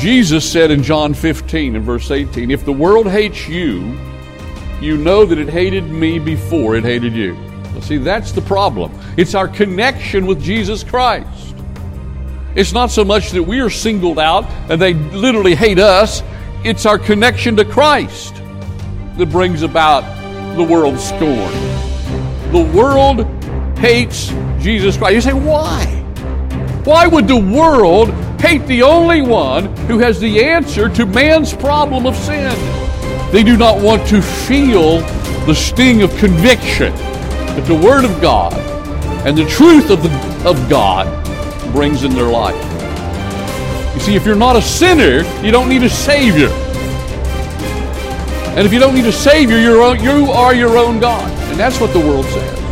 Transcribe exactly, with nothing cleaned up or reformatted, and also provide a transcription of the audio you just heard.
Jesus said in John fifteen and verse eighteen, if the world hates you, you know that it hated me before it hated you. Well, see, that's the problem. It's our connection with Jesus Christ. It's not so much that we are singled out and they literally hate us. It's our connection to Christ that brings about the world's scorn. The world hates Jesus Christ. You say, why? Why would the world hate the only one who has the answer to man's problem of sin? They do not want to feel the sting of conviction that the Word of God and the truth of, the, of God brings in their life. You see, if you're not a sinner, you don't need a Savior. And if you don't need a Savior, you're, you are your own God. And that's what the world says.